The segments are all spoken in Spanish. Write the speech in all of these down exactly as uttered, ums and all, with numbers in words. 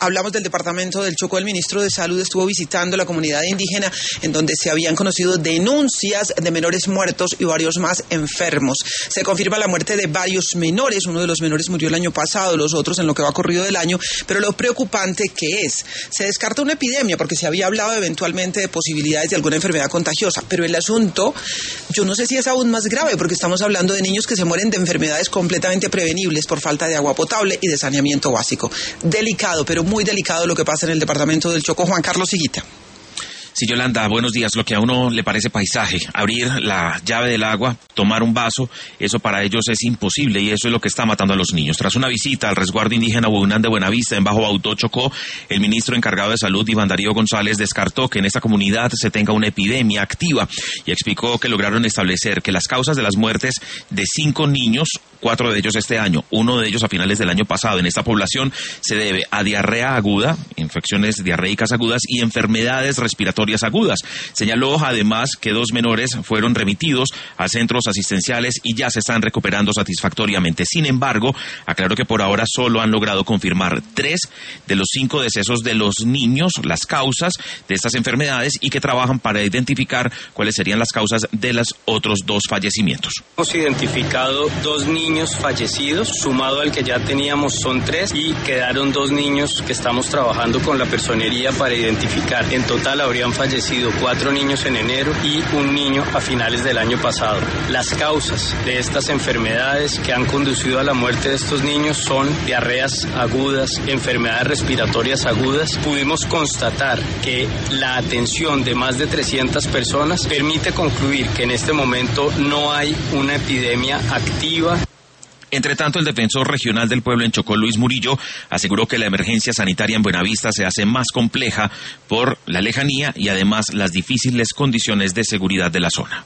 Hablamos del departamento del Chocó. El ministro de Salud estuvo visitando la comunidad indígena en donde se habían conocido denuncias de menores muertos y varios más enfermos. Se confirma la muerte de varios menores. Uno de los menores murió el año pasado, los otros en lo que va corrido del año. Pero lo preocupante que es, se descarta una epidemia porque se había hablado eventualmente de posibilidades de alguna enfermedad contagiosa. Pero el asunto, yo no sé si es aún más grave porque estamos hablando de niños que se mueren de enfermedades completamente prevenibles por falta de agua potable y de saneamiento básico. Delicado, pero muy delicado lo que pasa en el departamento del Chocó. Juan Carlos Higuita. Sí, Yolanda, buenos días. Lo que a uno le parece paisaje, abrir la llave del agua, tomar un vaso, eso para ellos es imposible y eso es lo que está matando a los niños. Tras una visita al resguardo indígena Hueunán de Buenavista en Bajo Bautó, Chocó, el ministro encargado de Salud, Iván Darío González, descartó que en esta comunidad se tenga una epidemia activa y explicó que lograron establecer que las causas de las muertes de cinco niños, cuatro de ellos este año, uno de ellos a finales del año pasado, en esta población se debe a diarrea aguda, infecciones diarreicas agudas y enfermedades respiratorias agudas. Señaló además que dos menores fueron remitidos a centros asistenciales y ya se están recuperando satisfactoriamente. Sin embargo, aclaró que por ahora solo han logrado confirmar tres de los cinco decesos de los niños, las causas de estas enfermedades y que trabajan para identificar cuáles serían las causas de los otros dos fallecimientos. Hemos identificado dos niños fallecidos, sumado al que ya teníamos son tres y quedaron dos niños que estamos trabajando con la personería para identificar. En total habrían fallecido cuatro niños en enero y un niño a finales del año pasado. Las causas de estas enfermedades que han conducido a la muerte de estos niños son diarreas agudas, enfermedades respiratorias agudas. Pudimos constatar que la atención de más de trescientas personas permite concluir que en este momento no hay una epidemia activa. Entre tanto, el defensor regional del pueblo en Chocó, Luis Murillo, aseguró que la emergencia sanitaria en Buenavista se hace más compleja por la lejanía y además las difíciles condiciones de seguridad de la zona.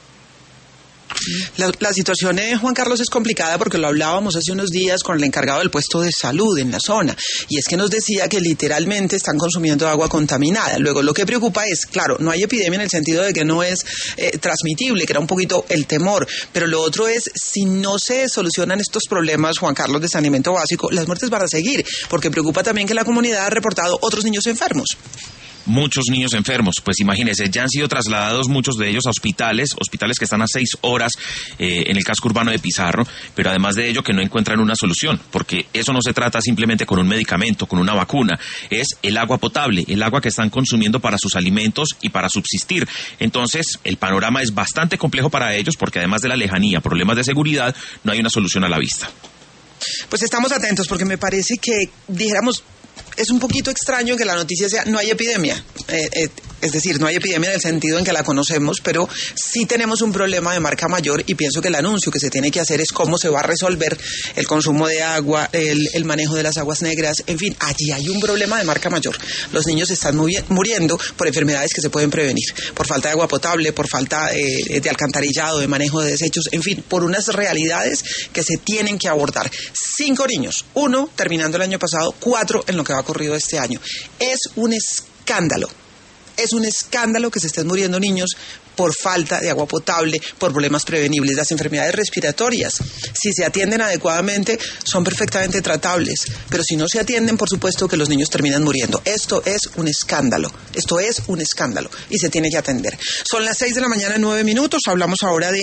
La, la situación, eh, Juan Carlos, es complicada porque lo hablábamos hace unos días con el encargado del puesto de salud en la zona y es que nos decía que literalmente están consumiendo agua contaminada. Luego lo que preocupa es, claro, no hay epidemia en el sentido de que no es eh, transmitible, que era un poquito el temor, pero lo otro es, si no se solucionan estos problemas, Juan Carlos, de saneamiento básico, las muertes van a seguir, porque preocupa también que la comunidad ha reportado otros niños enfermos. Muchos niños enfermos, pues imagínense, ya han sido trasladados muchos de ellos a hospitales, hospitales que están a seis horas eh, en el casco urbano de Pizarro, pero además de ello que no encuentran una solución, porque eso no se trata simplemente con un medicamento, con una vacuna, es el agua potable, el agua que están consumiendo para sus alimentos y para subsistir. Entonces, el panorama es bastante complejo para ellos, porque además de la lejanía, problemas de seguridad, no hay una solución a la vista. Pues estamos atentos, porque me parece que, dijéramos, es un poquito extraño que la noticia sea no hay epidemia, eh, eh, es decir, no hay epidemia en el sentido en que la conocemos, pero sí tenemos un problema de marca mayor y pienso que el anuncio que se tiene que hacer es cómo se va a resolver el consumo de agua, el, el manejo de las aguas negras, en fin, allí hay un problema de marca mayor. Los niños están muy, muriendo por enfermedades que se pueden prevenir, por falta de agua potable, por falta eh, de alcantarillado, de manejo de desechos, en fin, por unas realidades que se tienen que abordar. Cinco niños, uno terminando el año pasado, cuatro en lo que va ocurrido este año. Es un escándalo, es un escándalo que se estén muriendo niños por falta de agua potable, por problemas prevenibles. Las enfermedades respiratorias, si se atienden adecuadamente, son perfectamente tratables, pero si no se atienden, por supuesto que los niños terminan muriendo. Esto es un escándalo, esto es un escándalo y se tiene que atender. Son las seis de la mañana, nueve minutos, hablamos ahora de